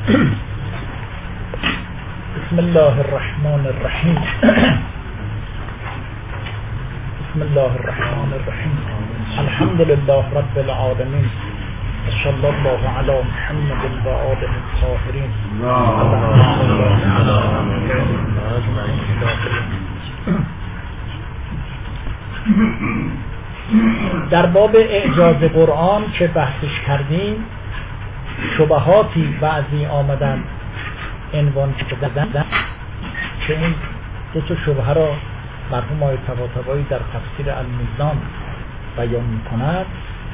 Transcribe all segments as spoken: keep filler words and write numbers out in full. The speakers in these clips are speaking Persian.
بسم الله الرحمن الرحیم. بسم الله الرحمن الرحیم. الحمد لله رب العالمین. صلی الله علی محمد و آله الطاهرین. در باب اعجاز قرآن که بحثش کردیم، شبهاتی بعضی آمدن عنوان کردن که این دو تا شبهه را مرحوم آقای طباطبایی در تفسیر المیزان بیان می‌کند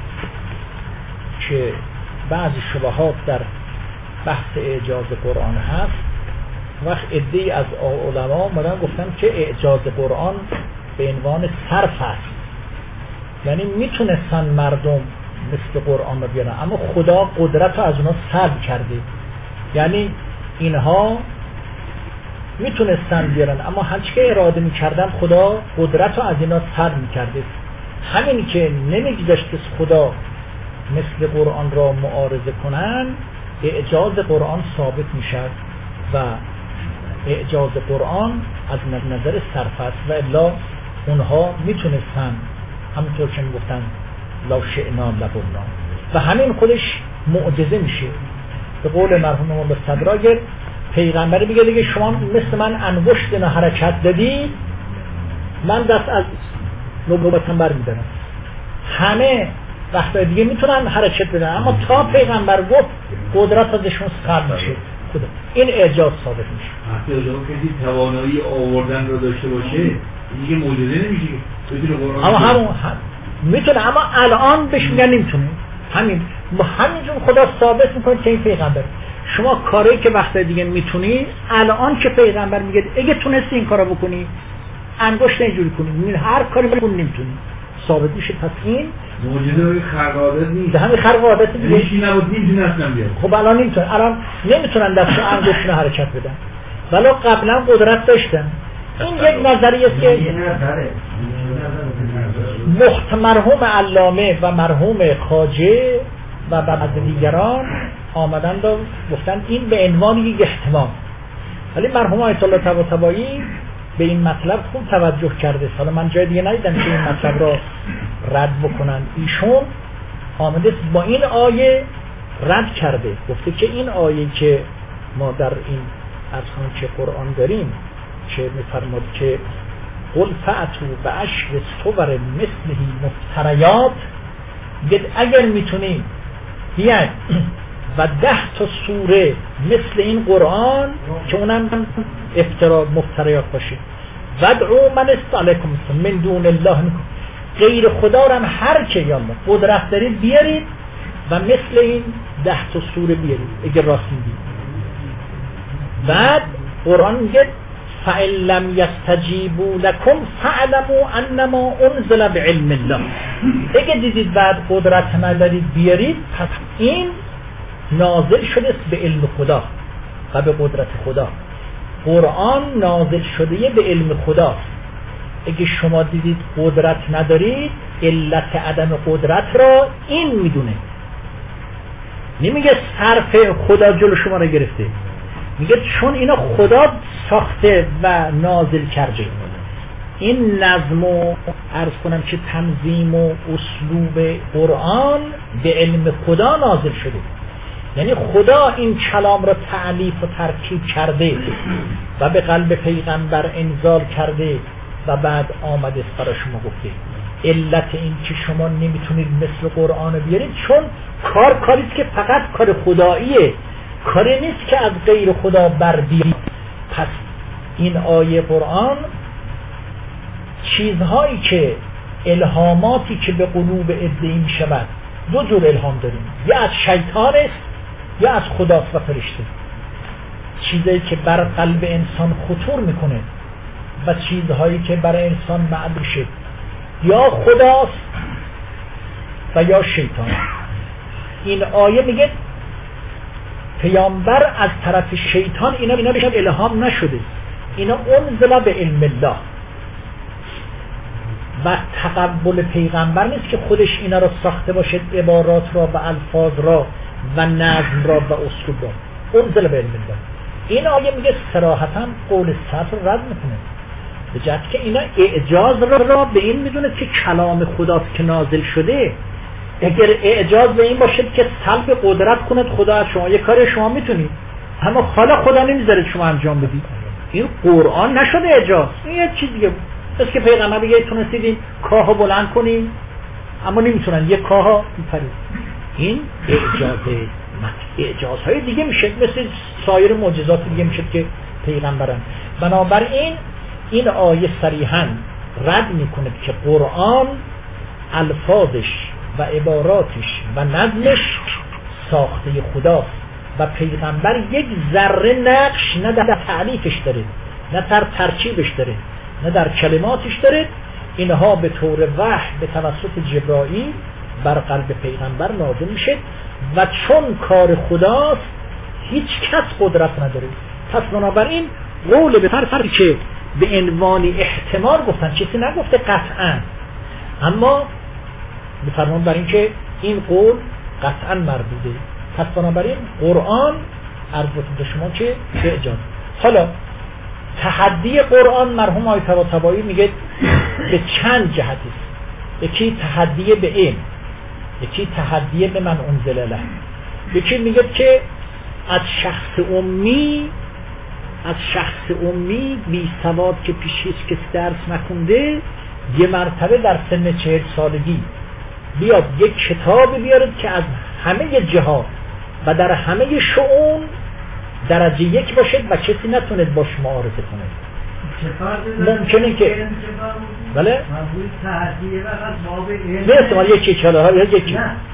که بعضی شبهات در بحث اعجاز قرآن هست. وقت عده‌ای از علما اومدن گفتن که اعجاز قرآن به عنوان صرف است، یعنی میتونستن مردم مثل قرآن رو بیارن اما خدا قدرت رو از اونا سلب کرده. یعنی اینها میتونستن بیارن اما هرچی که اراده میکردن خدا قدرت رو از اینا سلب میکرده. همین که نمیگذاشت که خدا مثل قرآن را معارضه کنن، اعجاز قرآن ثابت میشد و اعجاز قرآن از نظر صرف است و الا اونها میتونستن همونطور که میگفتن لا شئنا لقلنا و همین خودش معجزه میشه. به قول مرحوم مولا صدراگر پیغمبر میگه دیگه شما مثل من انگشت اینا حرکت دادی، من دست از نبوتم برمیدارم. همه وقتا دیگه میتونن حرکت بدن اما تا پیغمبر گفت قدرت ازشون سلب میشه. این اعجاز ثابت میشه. وقتی اجازه کسی توانایی آوردن رو داشته باشه دیگه معجزه نمیشه. اما همون هم. میتونه اما الان بهش میگن نمیتونه. همین با همینجور خدا ثابت میکنه که این پیغمبر. شما کاری که وقتی دیگه میتونی، الان که پیغمبر میگه اگه تونستی این کارو بکنی انگشت اینجوری کنی، هر کاری بکنی نمیتونی، ثابت میشه. پس این معجزه خارق العاده نیست. همین خارق العاده دیگه هیچی نبود نمیتونن بیاد. خب الان نمیتونن، الان نمیتونن دست انگشتشون حرکت بدن ولی قبلا قدرت داشتن. این یک نظریه است که مخت مرحوم علامه و مرحوم خواجه و بعض دیگران آمدن و گفتن این به عنوان یک احتمال، ولی مرحوم آیت الله طباطبایی به این مطلب خوب توجه کرده. حالا من جای دیگه ندیدم که این مطلب را رد بکنن. ایشون آمده با این آیه رد کرده، گفته که این آیه که ما در این افسانه که قرآن داریم که میفرماد که قل فأتوا بعشر صور مثله مفتریات، اگر میتونیم بیاید و ده تا سوره مثل این قرآن که اونم افترا مفتریات باشه، ودعوا من استعلیکم من دون الله، غیر خدا رو هم هر که یا قدرت دارید بیارید و مثل این ده تا سوره بیارید اگر راست میگید. بعد قرآن میگه فَإِن لَّمْ يَسْتَجِيبُوا لَكُمْ فَاعْلَمُوا أَنَّمَا أُنزِلَ بِعِلْمِ اللَّهِ. اگه دیدید بعد قدرت ندارید بیارید، پس این نازل شده به علم خدا و به قدرت خدا. قرآن نازل شده به علم خدا. اگه شما دیدید قدرت ندارید، علت عدم قدرت را این میدونه. نمیگه صرف خدا جلو شما را گرفته، میگه چون اینا خدا ساخته و نازل کرده. این نظم و عرض کنم که تنظیم و اسلوب قرآن به علم خدا نازل شده، یعنی خدا این کلام را تألیف و ترکیب کرده و به قلب پیغمبر انزال کرده و بعد آمده برای شما گفته. علت این که شما نمیتونید مثل قرآن بیارید چون کار کاریست که فقط کار خداییه، کاری نیست که از غیر خدا بر بیارید. پس این آیه قرآن چیزهایی که الهاماتی که به قلوب عده‌ای می شود، دو جور الهام داریم، یا از شیطان است یا از خداست و فرشته. چیزهایی که بر قلب انسان خطور میکنه و چیزهایی که برای انسان معدوشه، یا خداست و یا شیطان. این آیه میگه پیامبر از طرف شیطان اینا اینا بهش الهام نشده، اینا انزل به علم الله و تقبل پیغمبر نیست که خودش اینا را ساخته باشه، عبارات را و الفاظ را و نظم را و اسلوب را. انزل به علم الله. این آیه میگه صراحتاً قول سلف رو رد میکنه، به جهت که اینا اعجاز را به این میدونه که کلام خداست که نازل شده. اگر اعجاز به این باشه که سلب قدرت کند خدا از شما، یه کاری شما میتونید اما حالا خدا نمیذاره شما انجام بدید، این قرآن نشده اعجاز، این یه چیز دیگه. بس که پیغمبر بگه تونستید این کاهو بلند کنید اما نمیتونن، یه کاها میپرید. این اعجازه، اعجازهای دیگه میشه، مثل سایر معجزات دیگه میشه که پیغمبرن. بنابراین این آیه صریحاً رد میکنه که قرآن الفاظش و عباراتش و نظمش ساخته خداست و پیغمبر یک ذره نقش نه در تعلیفش داره، نه در ترکیبش داره، نه در کلماتش داره. اینها به طور وحی به توسط جبرائیل بر قلب پیغمبر نازل میشه و چون کار خداست هیچ کس قدرت نداره. پس بنابراین قول به فرقی که به عنوان احتمال گفتن، چیزی نگفته قطعا، اما بفرمان بر این که این قول قطعا مربوطه. پس بنابراین قرآن اربط به شما که به اجازه. حالا تحدی قرآن مرحوم آیه طباطبایی میگه به چند جهت است. یکی تحدی به علم، یکی تحدی به من انزل له، یکی میگه که از شخص امی از شخص امی بی سواد که پیش هیچ کس درس نخونده یه مرتبه در سن چهل سالگی بیاد یک کتاب بیارد که از همه جهات و در همه شؤون درجه یک باشد و کسی نتونه باش معارضه کنه. ممکنه که بله نه استعمال یکی چاله ها یا یکی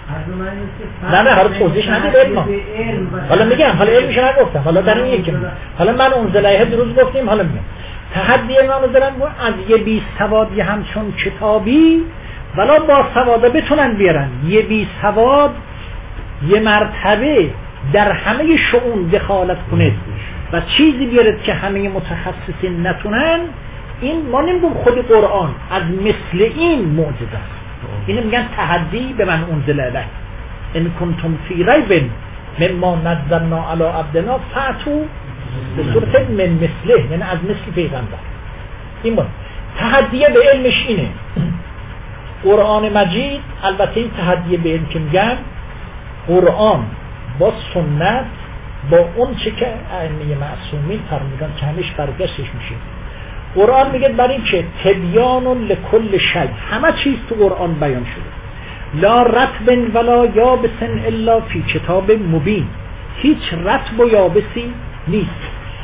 نه نه حالا توضیح ندید علم. حالا میگم حالا علمش نگفتم، حالا در این یکی حالا من اون زلایه دیروز گفتیم، حالا میگم تحدی من زلن از یه بی سواد یه همچون کتابی ولی با سواده بتونن بیارن، یه بی سواد یه مرتبه در همه شؤون دخالت کنه و چیزی بیارد که همه متخصصین نتونن. این ما نمیگم خود قرآن از مثل این معجزه است. اینو میگن تحدی به من انزل الیه ان کنتم فی ریب مما نزلنا علی عبدنا فاتوا بسورة من مثله، یعنی از مثل پیغمبر. این بود تحدی به علمش. اینه قرآن مجید. البته این تحدی به علم که میگن قرآن با سنت با اون چه که ائمه معصومین فرمودن که همش برگشتش میشه. قرآن میگه برای این که تبیان لکل شی، همه چیز تو قرآن بیان شده. لا رطب ولا یابس الا فی کتاب مبین، هیچ رطب و یابسی نیست.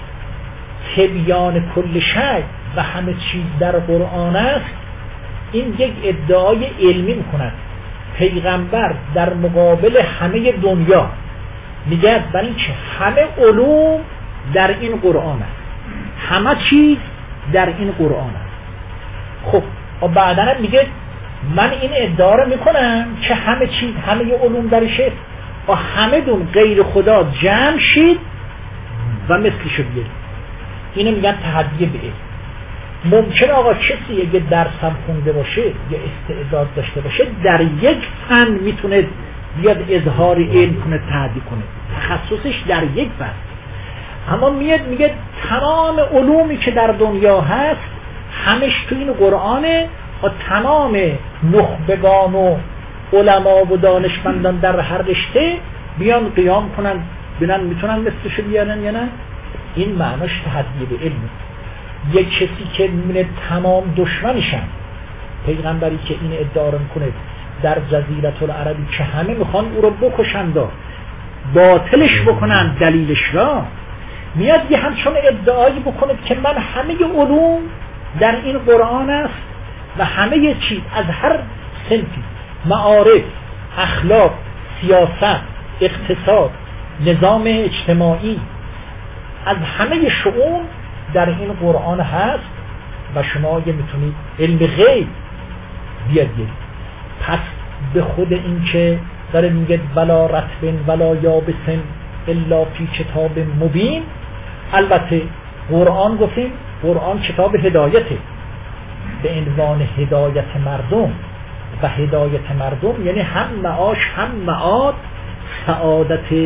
تبیان کل شی و همه چیز در قرآن است. این یک ادعای علمی میکند. پیغمبر در مقابل همه دنیا میگه برای این که همه علوم در این قرآن است، همه چیز در این قرآن است. خب و بعداً میگه من این ادعا رو میکنم که همه چیز همه علوم درش است و همه دون غیر خدا جمع شید و مثلشو بیارید. اینو میگن تحدی به علم. ممکنه آقا کسی اگه درس هم خونده باشه یا استعداد داشته باشه در یک فن میتونه بیاد اظهار علم کنه، تحدی کنه، تخصصش در یک فن. اما میاد میگه تمام علومی که در دنیا هست همش تو این قرآنه و تمام نخبگان و علما و دانشمندان در هر رشته بیان قیام کنن ببینن میتونن مثلشو بیارن یا نه. این معناش تحدی به علم. یک کسی که میبینه تمام دشمنشن، پیغمبری که این ادعا رو میکنه در جزیره العربی که همه میخوان او رو بکشند و باطلش بکنن دلیلش را، میاد یه همچون ادعایی بکنه که من همه علوم در این قرآن است و همه چیز از هر صنفی، معارف، اخلاق، سیاست، اقتصاد، نظام اجتماعی، از همه شؤون در این قرآن هست و شما اگه میتونید علم غیب بیارید. پس به خود این که داره میگه ولا رطب ولا یابس الا فی کتاب مبین، البته قرآن گفتیم قرآن کتاب هدایته به عنوان هدایت مردم و هدایت مردم یعنی هم معاش هم معاد، سعادت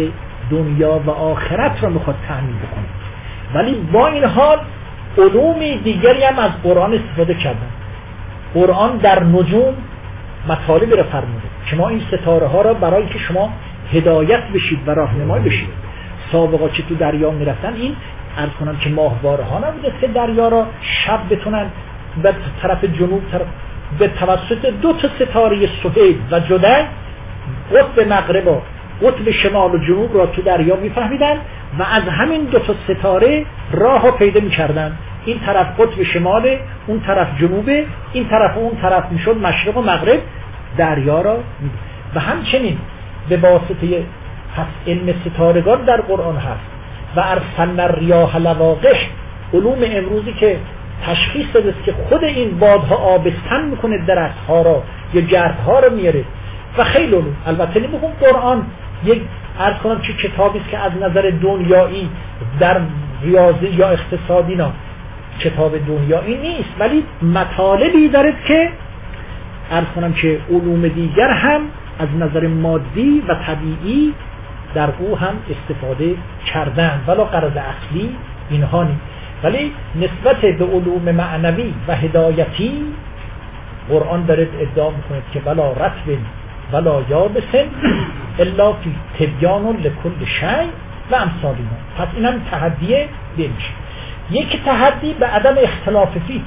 دنیا و آخرت را میخواد تأمین بکنه. ولی با این حال علوم دیگری هم از قرآن استفاده کردن. قرآن در نجوم مطالبی را فرموده که ما این ستاره ها را برای که شما هدایت بشید و راهنمایی بشید. سابقا چه تو دریا میرفتن، این عرض کنم که ماهواره ها نبوده که دریا را شب بتونن به طرف جنوب طرف به توسط دو تا ستاره سهیل و جدی قطب مغرب و قطب شمال و جنوب را تو دریا میفهمیدن و از همین دو تا ستاره راه ها پیدا میکردن. این طرف قطب شماله، اون طرف جنوبه، این طرف و اون طرف میشد مشرق و مغرب دریا را. و همچنین به واسطه پس علم ستارگان در قرآن هست و ارسلنا الریاح لواقح، علوم امروزی که تشخیص داده است که خود این بادها آبستن میکنه درختها را یا جرفها را میاره و خیلی علوم. البته نمیگم قرآن یک عرض کنم که کتابی است که از نظر دنیایی در ریاضی یا اقتصادی نه کتاب دنیایی نیست، ولی مطالبی داره که عرض کنم که علوم دیگر هم از نظر مادی و طبیعی در او هم استفاده کردن، ولی غرض اصلی اینها نیست. ولی نسبت به علوم معنوی و هدایتی قرآن داره ادعا میکنه که ولا رطب ولا یابس الا فی تبیان لکل شیء و امثال اینا. پس این هم تحدیه میشه. یک تحدی به عدم اختلاف فی.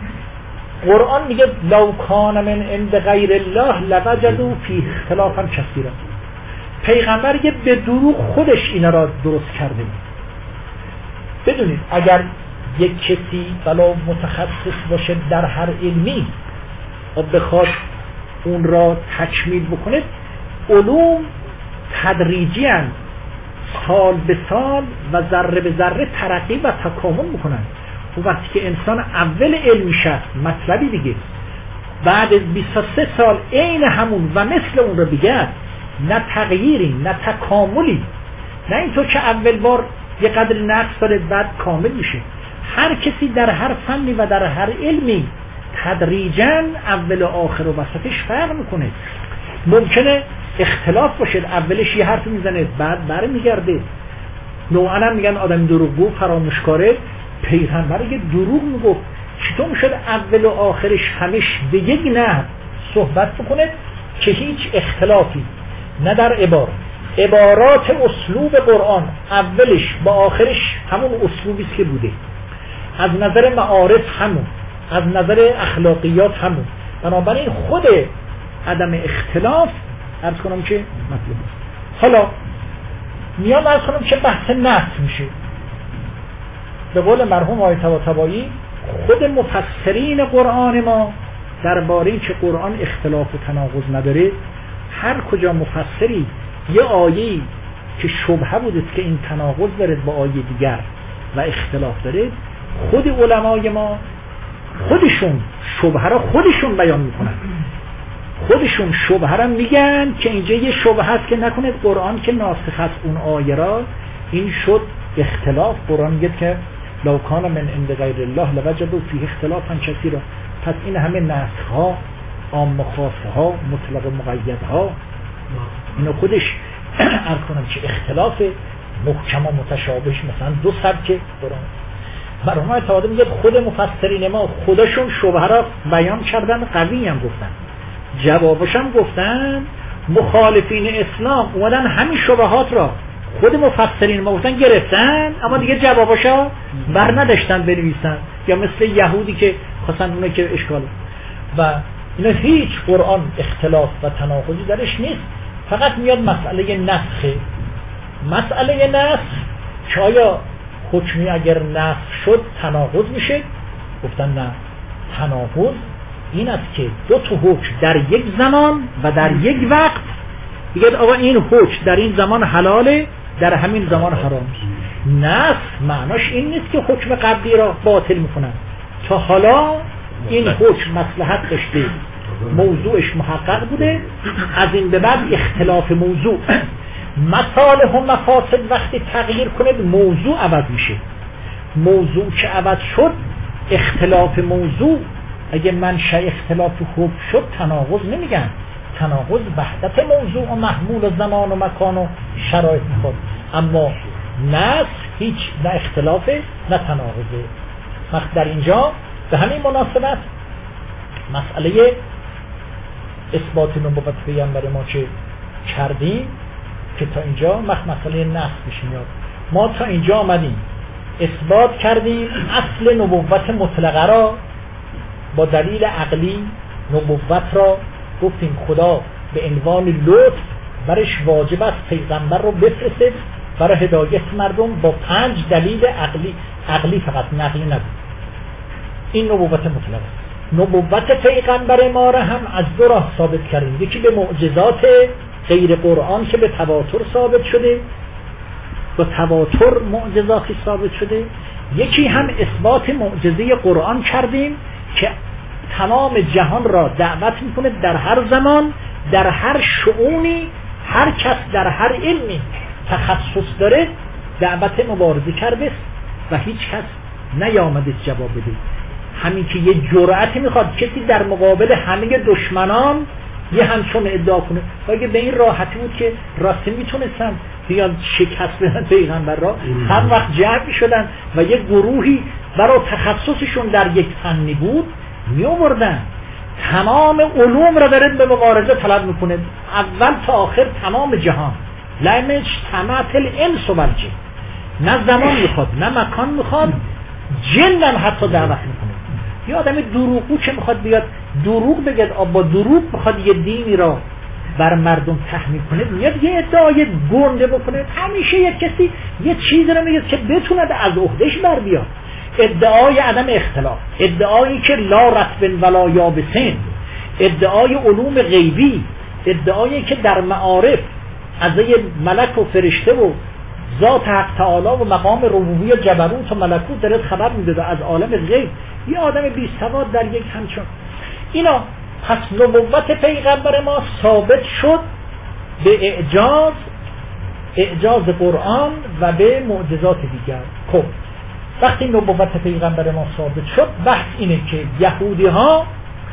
قرآن میگه لو کان من عند غیر الله لوجدوا فی اختلافا کثیرا. پیغمبر یه به دروغ خودش اینا را درست کرده. بدونید اگر یک کسی بلا متخصص باشه در هر علمی و بخواد اون را تکمیل بکنه، علوم تدریجی هستند، سال به سال و ذره به ذره ترقی و تکامل میکنن. و وقتی که انسان اول علمی شد مطلبی دیگه بعد از بیست و سه سال عین همون و مثل اون رو بگه، نه تغییری نه تکاملی، نه اینطور که اول بار یه قدر نقص داره بعد کامل میشه. هر کسی در هر فنی و در هر علمی تدریجاً اول و آخر و وسطش فرق میکنه. ممکنه اختلاف باشه، اولش یه حرف میزنه بعد بر میگرده. نوعا هم میگن آدم دروغگو فراموشکاره. پیغمبر یه دروغ میگفت، چطور میشد اول و آخرش همش به یک نه صحبت بکنه که هیچ اختلافی نه در عبارت عبارات اسلوب قرآن اولش با آخرش همون اسلوبی که بوده، از نظر معارف همون، از نظر اخلاقیات همون. بنابراین خود عدم اختلاف عرض کنم که مطلب است. حالا میام عرض کنم که بحث نفس میشه. به قول مرحوم آیه طباطبایی خود مفسرین قرآن ما درباره این که قرآن اختلاف و تناقض نداره، هر کجا مفسری یه آیه‌ای که شبهه بوده که این تناقض داره با آیه دیگر و اختلاف داره، خود علمای ما خودشون شبهه را خودشون بیان میکنن، خودشون شبهه را میگن که اینجا یه شبهه هست که نکنه قرآن که ناسخ است اون آیه را، این شد اختلاف. قرآن میگه که لو کان من عند غیر الله لوجدوا فیه اختلافا کثیرا. پس این همه نسخ ها، عام و خاص ها، مطلق و مقید ها، اینو خودش عرض کنم که اختلاف محکم و متشابه، مثلا دو سبک قرآن. مرحوم تعالی میگه خود مفسرین ما خودشون شبهه را بیان کردن، قوی هم گفتن، جوابش هم گفتن. مخالفین اسلام اومدن همین شبهات را خود مفسرین ما گفتن گرفتن، اما دیگه جواباشا بر نداشتن بنویسن، یا مثل یهودی که خواستن اونه که اشکال. و اینا هیچ قرآن اختلاف و تناقضی درش نیست، فقط میاد مسئله نسخه. مسئله نسخ که آیا حکمی اگر نسخ شد تناقض میشه؟ گفتن نه، تناقض این است که دو تا حکم در یک زمان و در یک وقت بگید آقا این حکم در این زمان حلاله، در همین زمان حرام. نسخ معناش این نیست که حکم قبلی را باطل میکنن، تا حالا این حکم مصلحت داشته، موضوعش محقق بوده، از این به بعد اختلاف موضوع مصالح و مفاسد وقتی تغییر کنه موضوع عوض میشه. موضوع که عوض شد اختلاف موضوع، اگه منشأ اختلاف حکم شد تناقض نمیگن، تناقض وحدت موضوع و محمول و زمان و مکان و شرایط میخواد. اما نسخ هیچ نه اختلافه نه تناقضه. وقت در اینجا به همین مناسبت مسئله اثبات نبوت پیامبر ما چه کردیم که تا اینجا وقت مسئله نسخ پیش میاد. ما تا اینجا آمدیم اثبات کردیم اصل نبوت مطلقه را با دلیل عقلی. نبوت را گفتیم خدا به عنوان لطف برش واجب است پیغمبر رو بفرسته برای هدایت مردم با پنج دلیل عقلی عقلی فقط نقلی نبود. این نبوت مطلق است. نبوت پیغمبر ما را هم از دو راه ثابت کردیم. یکی به معجزات غیر قرآن که به تواتر ثابت شده، با تواتر معجزاتی ثابت شده. یکی هم اثبات معجزه قرآن کردیم که تمام جهان را دعوت میکنه در هر زمان در هر شؤونی هر کس در هر علمی تخصص داره دعوت مبارزه کرده و هیچ کس نیامده جواب بده. همین که یه جرأتی میخواد کسی در مقابل همه دشمنان یه همچون ادعا کنه. اگه به این راحتی بود که راستی میتونستن بیان شکست بدن پیغمبر را، هم وقت جمع شدن و یه گروهی برای تخصصشون در یک فنی بود میوردن. تمام علوم را داره به مبارزه طلب میکنه، اول تا آخر تمام جهان. لمش تمت الانس و الجن، نه زمان میخواد نه مکان میخواد، جن هم حتی دعوت میکنه. یه آدم دروغگو که میخواد بیاد دروغ بگه، با دروغ میخواد یه دینی را بر مردم تحمیل کنه، میاد یه ادعای گنده بکنه. همیشه یه کسی یه چیزی رو میگه که بتونه از عهدهش بر بیاد. ادعای عدم اختلاف، ادعایی که لا رطب ولا یابسین، ادعای علوم غیبی، ادعایی که در معارف از یه ملک و فرشته و ذات حق تعالی و مقام ربوبیت و جبروت و ملکوت داره خبر میده از عالم غیب. یه آدم بی سواد در یک همچون اینا. پس نبوت پیغمبر ما ثابت شد به اعجاز اعجاز قرآن و به معجزات دیگر. خب وقتی نبوت پیغمبر ما ثابت شد، بحث اینه که یهودی ها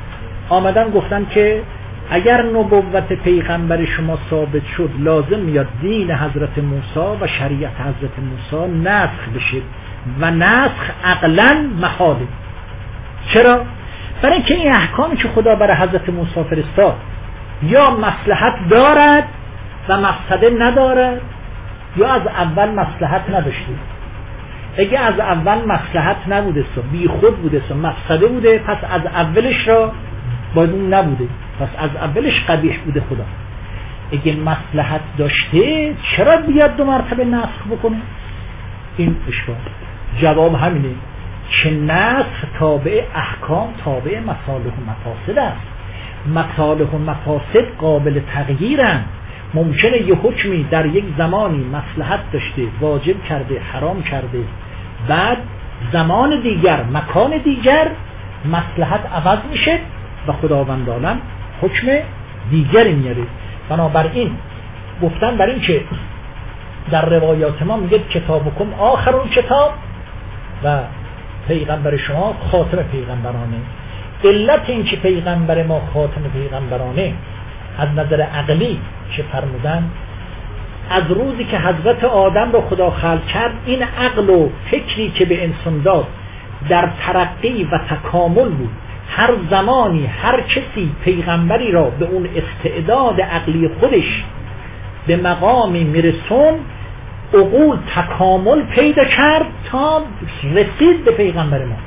آمدن گفتن که اگر نبوت پیغمبر شما ثابت شد لازم میاد دین حضرت موسی و شریعت حضرت موسی نسخ بشه و نسخ عقلاً محاله. چرا؟ برای اینکه این احکامی که خدا برای حضرت موسی فرستاد یا مصلحت دارد و مفسده ندارد یا از اول مصلحت نداشته. اگه از اول مصلحت نبوده سو بی خود بوده سو مفسده بوده، پس از اولش را باید اون نبوده، پس از اولش قبیح بوده. خدا اگه مصلحت داشته چرا بیاد دو مرتبه نسخ بکنه؟ این اشکال. جواب همینه که نسخ تابع احکام تابع مصالح و مفاسد است. مصالح و مفاسد قابل تغییرند. ممکنه یه حکمی در یک زمانی مصلحت داشته واجب کرده حرام کرده، بعد زمان دیگر مکان دیگر مصلحت عوض میشه و خداوند عالم حکم دیگری میاره. بنابراین گفتن بر این که در روایات ما میگه کتابکم آخرون کتاب و پیغمبر شما خاتم پیغمبرانه. علت این که پیغمبر ما خاتم پیغمبرانه از نظر عقلی که فرمودن از روزی که حضرت آدم رو خدا خلق کرد، این عقل و فکری که به انسان داد در ترقی و تکامل بود. هر زمانی هر کسی پیغمبری را به اون استعداد عقلی خودش به مقامی میرسون، عقول تکامل پیدا کرد تا رسید به پیغمبر ما.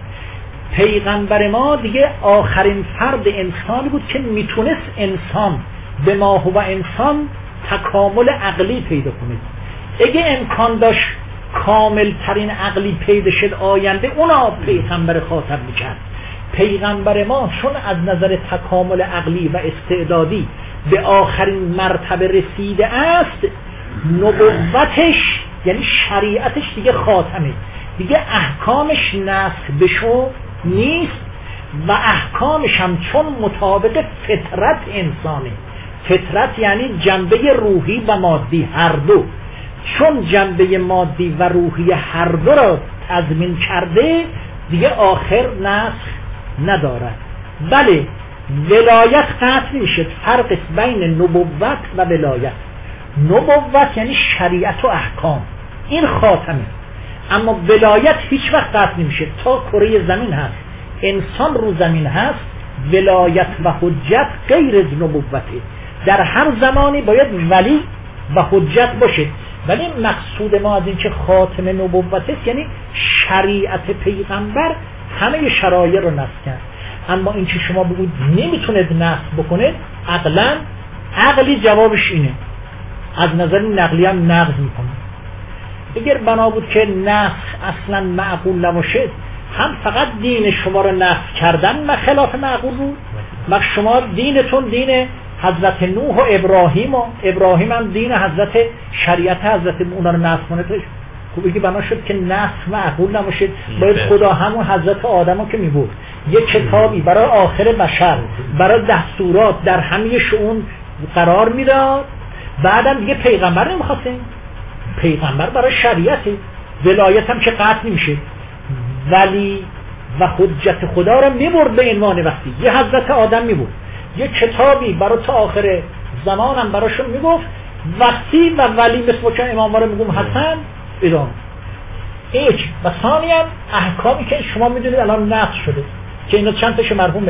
پیغمبر ما دیگه آخرین فرد انسانی بود که میتونست انسان به ما هو انسان تکامل عقلی پیدا کنه. اگه امکان داشت کامل ترین عقلی پیدا شد آینده، اونا پیغمبر خاطب میکرد. پیغمبر ما چون از نظر تکامل عقلی و استعدادی به آخرین مرتبه رسیده است، نبوتش یعنی شریعتش دیگه خاتمه، دیگه احکامش نسخ بشو نیست و احکامش هم چون مطابق فطرت انسانه. فطرت یعنی جنبه روحی و مادی هر دو، چون جنبه مادی و روحی هر دو را تضمین کرده دیگه آخر نسخ ندارد. بله ولایت قطع میشه. فرق بین نبوت و ولایت، نبوت یعنی شریعت و احکام، این خاتمه. اما ولایت هیچ وقت قطع نمیشه تا کره زمین هست، انسان رو زمین هست، ولایت و حجت غیر از نبوته. در هر زمانی باید ولی و حجت باشه، ولی مقصود ما از این که خاتمه نبوت است یعنی شریعت پیغمبر همه شرایع رو نصب کرد. اما این که شما بگوید نمیتونید نصب بکنید، عقلا عقلی جوابش اینه، از نظر نقلی هم نقض میکنه. اگر بنا بود که نسخ اصلا معقول نباشه، هم فقط دین شما رو نسخ کردن خلاف معقول بود، مگر شما دینتون دین حضرت نوح و ابراهیم و ابراهیم هم دین حضرت شریعت حضرت اونا رو نسخ کنه. خوب بگی بنا شد که نسخ معقول نباشه، باید خدا همون حضرت آدم رو که میبود یه کتابی برای آخر بشر، برای دستورات در همه شؤون قرار میداد، بعدم دیگه پیغمبر نمیخواستیم، پیغمبر برای شریعته، ولایت هم که قطع نمیشه، ولی و حجت خدا رو میبرد به عنوان وقتی یه حضرت آدم میبرد، یه کتابی برای تا آخر زمان هم براشون میگفت وقتی و ولی، مثل که امام رو میگم حسن ادام ایچ. و ثانی هم احکامی که شما میدونید الان نقض شده، که اینا چند تاش مرحوم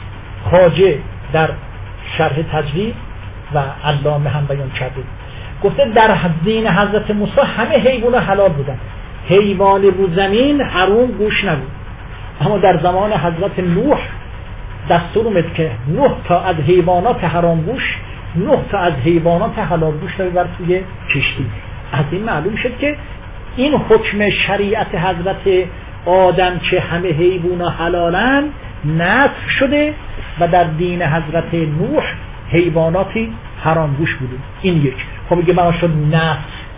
خواجه در شرح تجوید و علامه هم بیان کرده، گفته در دین حضرت موسی همه حیوان حلال بودن، حیوان رو زمین حرام گوش نبود. اما در زمان حضرت نوح دستور اومد که نه تا از حیوانات حرام گوش، نه تا از حیوانات حلال گوش رو ببر توی کشتی. از این معلوم شد که این حکم شریعت حضرت آدم که همه حیوان حلالن نسخ شده و در دین حضرت نوح حیواناتی حرام گوش بوده. این یک. خب میگه بنا شد نسخ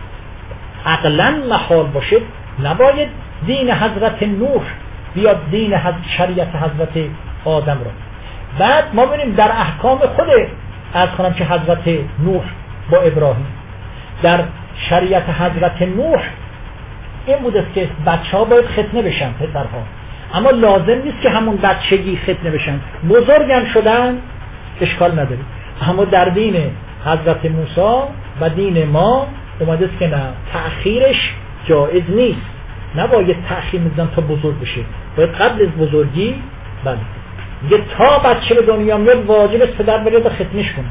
عقلا محال باشه، نباید دین حضرت نوح بیاد دین حضرت شریعت حضرت آدم را. بعد ما ببینیم در احکام خود از کنم که حضرت نوح با ابراهیم، در شریعت حضرت نوح این بود است که بچه ها باید ختنه بشن، پسرها، اما لازم نیست که همون بچگی ختنه بشن، بزرگم شدن اشکال نداره. اما در دین حضرت موسی و دین ما اومده است که نه، تأخیرش جایز نیست، نباید تأخیر میزن تا بزرگ بشه، باید قبل از بزرگی بله یه تا بچه به دنیا میاد واجب است پدر بره به ختنش کنه،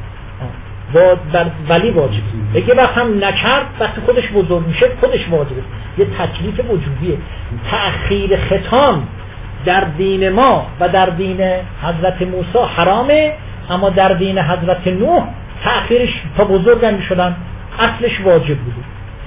در ولی واجب. اگه وقت هم نکرد وقتی خودش بزرگ میشه خودش واجبه، یه تکلیف وجودیه. تأخیر ختان در دین ما و در دین حضرت موسی حرامه، اما در دین حضرت نوح تأخیرش تا بزرگ میشدن اصلش واجب بوده.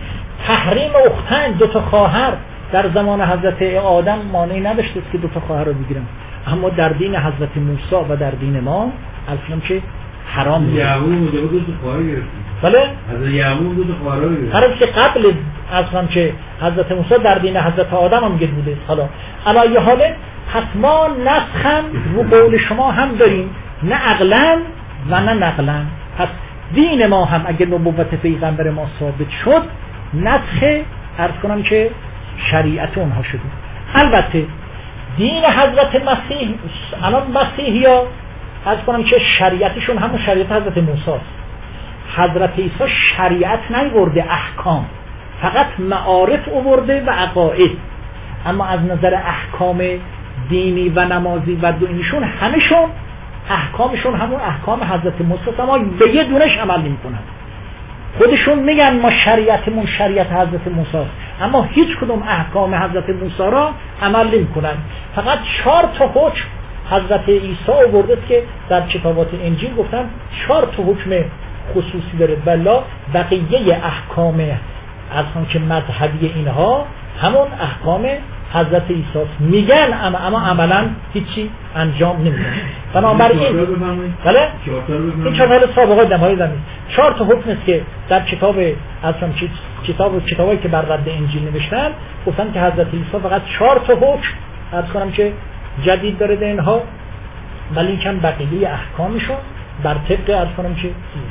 تحریم اختین، دو تا خواهر در زمان حضرت آدم مانعی نداشته که دو تا خواهر رو بگیرن، اما در دین حضرت موسی و در دین ما اصلا که حرام بود. یعقوب دو تا خواهر گرفت. بله؟ حضرت یعقوب دو تا خواهر گرفت. هر که قبل اصلا که حضرت موسی در دین حضرت آدم هم گید بوده. حالا علی ای حال پس ما نسخن رو قول شما هم داریم، نه عقلا و نه نقلا. پس دین ما هم اگر نبوت پیغمبر ما ثابت شد، نسخ عرض کنم که شریعت اونها شده. البته دین حضرت مسیح، الان مسیحی ها عرض کنم که شریعتشون همون شریعت حضرت موسی است. حضرت عیسی شریعت نیورده، احکام، فقط معارف آورده و عقاید. اما از نظر احکام دینی و نمازی و دینیشون همشون احکامشون همون احکام حضرت موسی است، اما به یه دونش عمل نمی‌کنن. خودشون میگن ما شریعتمون شریعت حضرت موسی است، اما هیچ کدوم احکام حضرت موسی را عمل نمی‌کنن. فقط چهار تا حکم حضرت عیسی آورده است که در کتابات انجیل گفتن چهار تا حکم خصوصی داره، بلا بقیه احکام از اون که مذهبی اینها همون احکام حضرت عیسی است میگن، اما اما عملا هیچی انجام نمیدن. بنابراین بله این چهار تا سابقه دمای زمین چهار تا حکم است که در کتاب اصلا کتاب کتابایی که بر رد انجیل نوشتن گفتن که حضرت عیسی فقط چهار تا حکم از کنم که جدید داره ده اینها، ولی کم بقیه احکامشون بر طبق از کنم که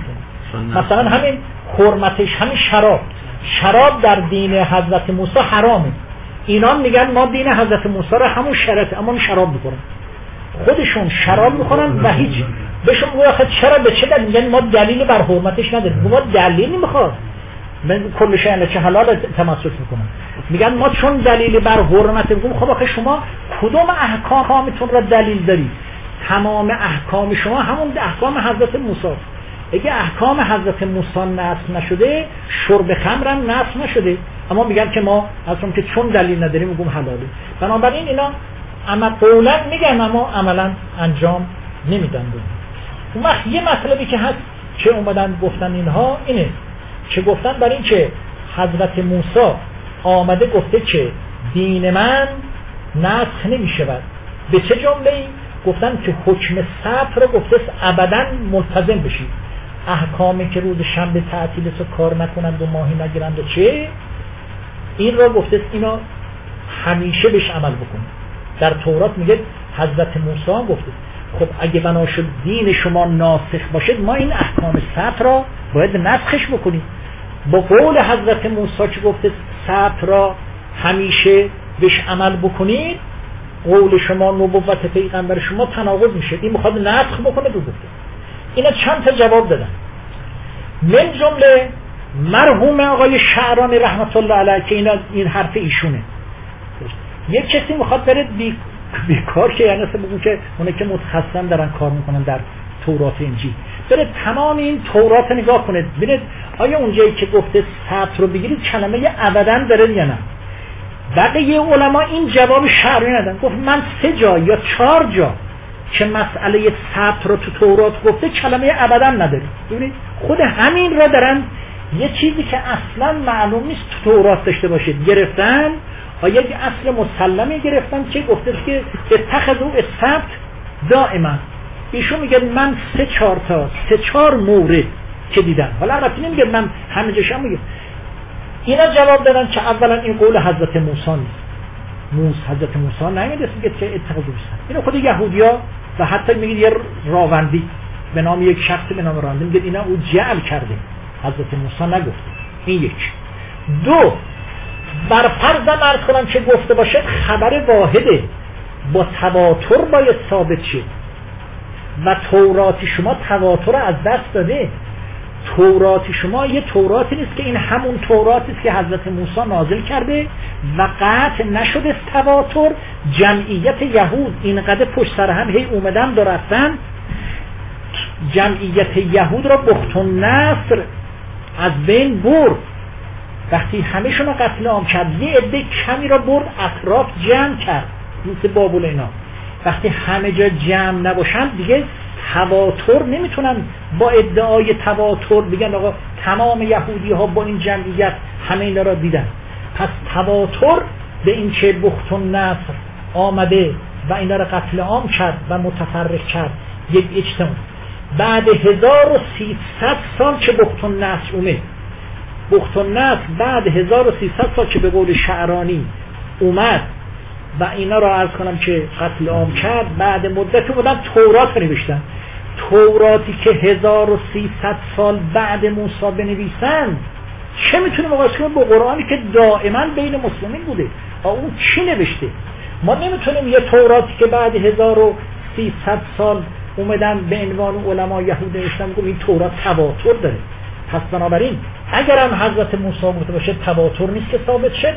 مثلا همین حرمتش، همین شراب شراب در دین حضرت موسی حرامه. اینا میگن ما دین حضرت موسی را همون شرط، اما شراب میخورن، خودشون شراب میخورن و هیچ بهشون میگه آخه چرا به چه دلیل؟ میگن ما دلیل بر حرمتش نداریم. ما دلیلی میخواد من کل شأن چه حلال تمسک میکنم. میگن ما چون دلیلی بر حرمت میگیم. خب آخه شما کدوم احکامتون را دلیل دارید؟ تمام احکام شما همون احکام حضرت موسی. اگه احکام حضرت موسی نصب نشده شرب خمر هم نصب نشده، اما میگن که ما اصلا که چون دلیل نداریم میگیم حلاله. بنابراین اینا اما قولا میگن اما عملا انجام نمیدن. اون وقت یه مطلبی که هست که اومدن گفتن اینها اینه که گفتن برای این که حضرت موسی آمده گفته که دین من نسخ نمیشود. به چه جمله‌ای؟ گفتن که حکم سبت رو گفته ابداً ملتزم بشید. احکامی که روز شنبه تعطیل است و کار نکنند و ماهی نگیرند و چه این رو گفته اینا همیشه بهش عمل بکنید. در تورات میگه حضرت موسی گفته خب اگه بنا شد دین شما ناسخ باشد ما این احکام سبت را باید نسخش بکنیم. با قول حضرت موسی که گفته سبت را همیشه بهش عمل بکنید، قول شما نبوت پیغمبر شما تناقض میشه. این میخواد نسخ بکنه دو گفته. اینا چند تا جواب دادن. من جمله مرحوم آقای شعرانی رحمت الله علیه که اینا این حرف ایشونه. یک کسی میخواد بره بی... بیکار که یعنی اصلا بگون که اونه که متخصصن دارن کار میکنن در تورات انجیل، بره تمام این تورات نگاه کنه ببینید آیا اونجایی که گفته سبت رو بگیرید کلمه ابداً داره یا نه. بقیه علما این جواب شعرانی ندن. گفت من سه جا یا چهار جا که مسئله سبت رو تو تورات گفته کلمه ابداً نداره. ببینید خود همین را دارن یه چیزی که اصلا معلوم نیست تو تورات داشته باشید گرفتن، آیا یک اصل مسلمی گرفتن که گفته که اتخذوا السبت دائما. ایشون میگه من سه چهار تا سه چهار مورد که دیدم، حالا البته نمیگه من همه جاشم میگه. اینا جواب دادن که اولا این قول حضرت موسی نیست. موسی حضرت موسی نمیگه که اتخذوا السبت. اینو خود یهودیا و حتی میگه یه راوندی به نام یک شخص به نام راوندی میگه اینا او جعل کرده، حضرت موسی نگفته. این یک. دو، بر فرض عرض کنم که گفته باشد خبر واحده با تواتر باید ثابت شد و تورات شما تواتر از دست داده. تورات شما یه توراتی نیست که این همون توراتی است که حضرت موسی نازل کرده و قطع نشده تواتر. جمعیت یهود اینقدر پشت سر هم هی اومدن و رفتن، جمعیت یهود را بخت و نصر از بین برد. وقتی همه شما قتل عام کرد یه عده کمی را برد اطراف جمع کرد مثل بابل اینا. وقتی همه جا جمع نباشن دیگه تواتر نمیتونن با ادعای تواتر بگن آقا تمام یهودی ها با این جمعیت همه اینا را دیدن. پس تواتر به این چه بخت و نصر آمده و اینا را قتل عام کرد و متفرق کرد یک اجتماع. بعد هزار و سیصد سال که بخت و نصر اومد، بخت و نصر بعد هزار و سیصد سال که به قول شعرانی اومد و اینا را عرض کنم که قتل عام کرد، بعد مدت اومدن تورات نوشتن. توراتی که هزار و سیصد سال بعد موسی بنویسن چه میتونه مقایسه کنه با قرآنی که دائما بین مسلمین بوده؟ اون چی نوشته؟ ما نمیتونیم یه توراتی که بعد هزار و سیصد سال اومدن به عنوان علما یهود نوشتن بگم این تورات تواتر داره. پس بنابراین اگر هم حضرت موسی گفته باشه تواتر نیست که ثابت شد.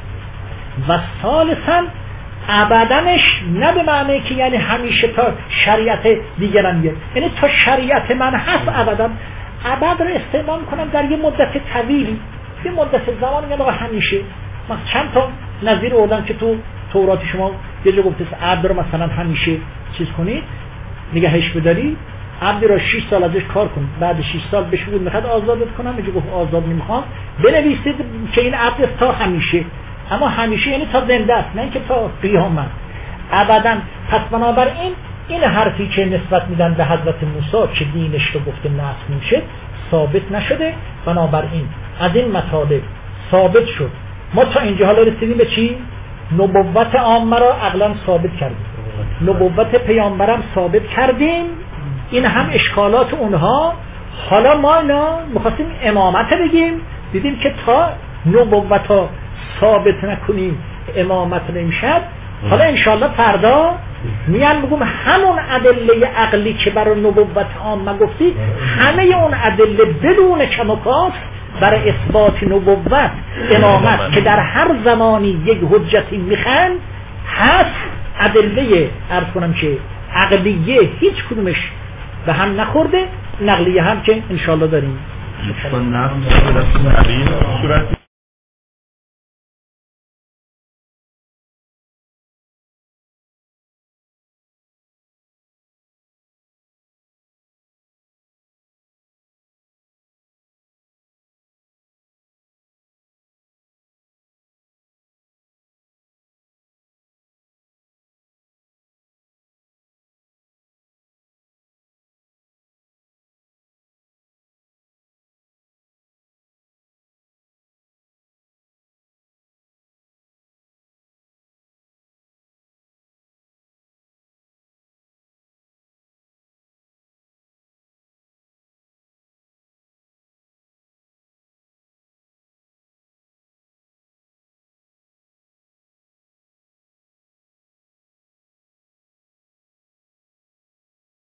و ثالثاً ابدنش نه به معنی که یعنی همیشه تا شریعت دیگران میاد، یعنی تا شریعت من هست ابدا. ابد رو استعمال کنم در یه مدت طویلی، یه مدت زمان، میگم آقا همیشه. من چند تا نظیر آوردم که تو تورات شما یه جا گفته عبد رو مثلا همیشه چیز کنید، نگهش بداری، عبد رو شش سال ازش کار کن، بعد شش سال بهش بود میخواد آزادت کنم، میگه گفت آزاد نمیخوام، بنویسید که این عبد تا همیشه. اما همیشه یعنی تا زنده است، نه اینکه تا قیامت ابدا. پس بنابراین این حرفی که نسبت میدن به حضرت موسی که دینش رو گفته نسخ میشه ثابت نشده. بنابراین از این مطالب ثابت شد. ما تا اینجا حالا رسیدیم به چی؟ نبوت عامه را عقلا ثابت کردیم، نبوت پیامبرم ثابت کردیم. این هم اشکالات اونها. حالا ما اینا میخواستیم امامت بگیم، دیدیم که تا نبوت ها ثابت نکنیم امامت نمیشد. حالا انشاءالله فردا میان میگم همون ادله عقلی که برای نبوت عامه گفتی همه اون ادله بدون کم و کاست برای اثبات نبوت امامت که در هر زمانی یک حجتی میخوان هست. ادله عرض کنم که عقلیه هیچ کدومش به هم نخورده، نقلیه هم که انشالله داریم.